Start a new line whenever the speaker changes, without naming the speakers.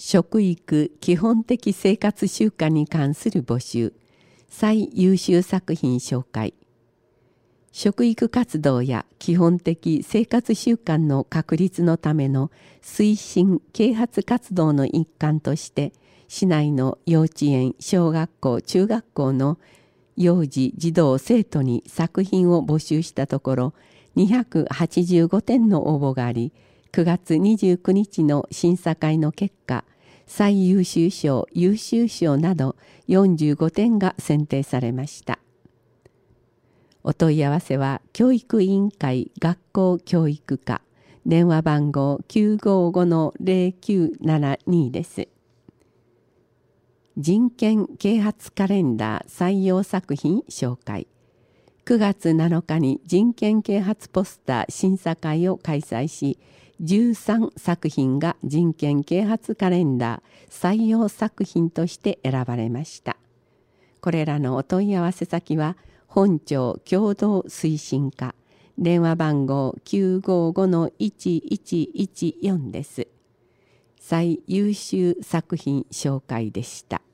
食育基本的生活習慣に関する募集、最優秀作品紹介。食育活動や基本的生活習慣の確立のための推進啓発活動の一環として、市内の幼稚園、小学校、中学校の幼児児童生徒に作品を募集したところ、285点の応募があり、9月29日の審査会の結果、最優秀賞、優秀賞など45点が選定されました。お問い合わせは教育委員会学校教育課、電話番号 955-0972 です。人権啓発カレンダー採用作品紹介。9月7日に人権啓発ポスター審査会を開催し、13作品が人権啓発カレンダー採用作品として選ばれました。これらのお問い合わせ先は、本庁共同推進課、電話番号 955-1114 です。最優秀作品紹介でした。